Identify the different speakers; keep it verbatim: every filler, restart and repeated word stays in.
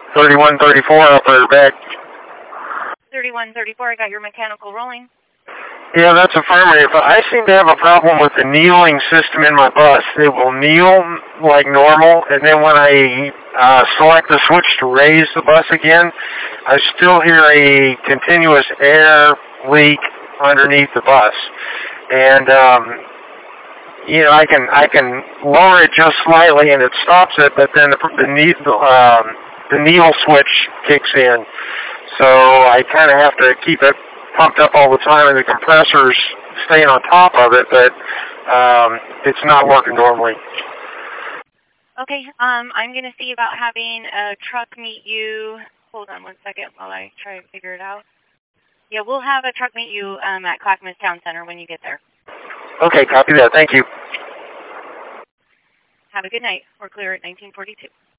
Speaker 1: thirty-one thirty-four, operator back.
Speaker 2: thirty-one thirty-four, I got your mechanical rolling.
Speaker 1: Yeah, that's affirmative. I seem to have a problem with the kneeling system in my bus. It will kneel like normal, and then when I uh, select the switch to raise the bus again, I still hear a continuous air leak underneath the bus. And, um, you know, I can I can lower it just slightly, and it stops it, but then the, the, knee, um, the kneel switch kicks in. So I kind of have to keep it pumped up all the time, and the compressor's staying on top of it, but um, it's not working normally.
Speaker 2: Okay, um, I'm going to see about having a truck meet you. Hold on one second while I try to figure it out. Yeah, we'll have a truck meet you um, at Clackamas Town Center when you get there.
Speaker 1: Okay, copy that. Thank you.
Speaker 2: Have a good night. We're clear at nineteen forty-two.